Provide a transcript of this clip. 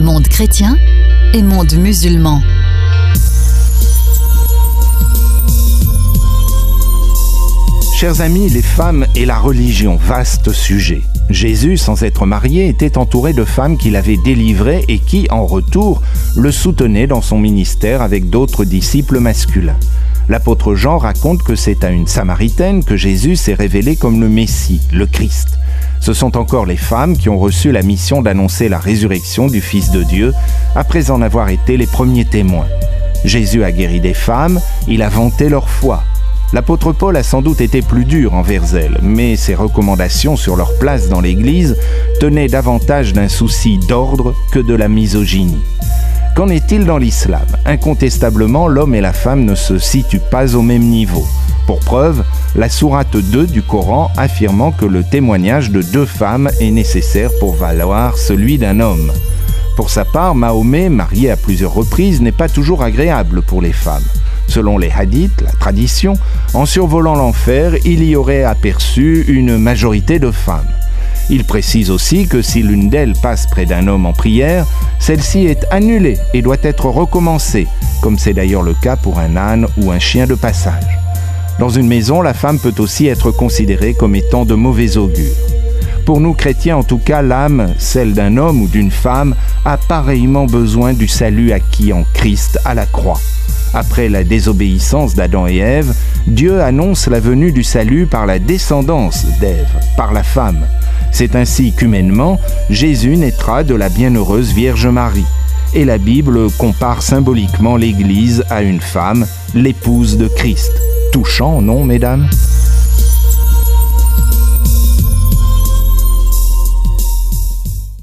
monde chrétien et monde musulman. Chers amis, les femmes et la religion, vaste sujet. Jésus, sans être marié, était entouré de femmes qu'il avait délivrées et qui, en retour, le soutenaient dans son ministère avec d'autres disciples masculins. L'apôtre Jean raconte que c'est à une Samaritaine que Jésus s'est révélé comme le Messie, le Christ. Ce sont encore les femmes qui ont reçu la mission d'annoncer la résurrection du Fils de Dieu, après en avoir été les premiers témoins. Jésus a guéri des femmes, il a vanté leur foi. L'apôtre Paul a sans doute été plus dur envers elles, mais ses recommandations sur leur place dans l'Église tenaient davantage d'un souci d'ordre que de la misogynie. Qu'en est-il dans l'islam ? Incontestablement, l'homme et la femme ne se situent pas au même niveau. Pour preuve, la sourate 2 du Coran affirmant que le témoignage de 2 femmes est nécessaire pour valoir celui d'un homme. Pour sa part, Mahomet, marié à plusieurs reprises, n'est pas toujours agréable pour les femmes. Selon les hadiths, la tradition, en survolant l'enfer, il y aurait aperçu une majorité de femmes. Il précise aussi que si l'une d'elles passe près d'un homme en prière, celle-ci est annulée et doit être recommencée, comme c'est d'ailleurs le cas pour un âne ou un chien de passage. Dans une maison, la femme peut aussi être considérée comme étant de mauvais augure. Pour nous chrétiens, en tout cas, l'âme, celle d'un homme ou d'une femme, a pareillement besoin du salut acquis en Christ à la croix. Après la désobéissance d'Adam et Ève, Dieu annonce la venue du salut par la descendance d'Ève, par la femme. C'est ainsi qu'humainement, Jésus naîtra de la bienheureuse Vierge Marie. Et la Bible compare symboliquement l'Église à une femme, l'épouse de Christ. Touchant, non, mesdames ?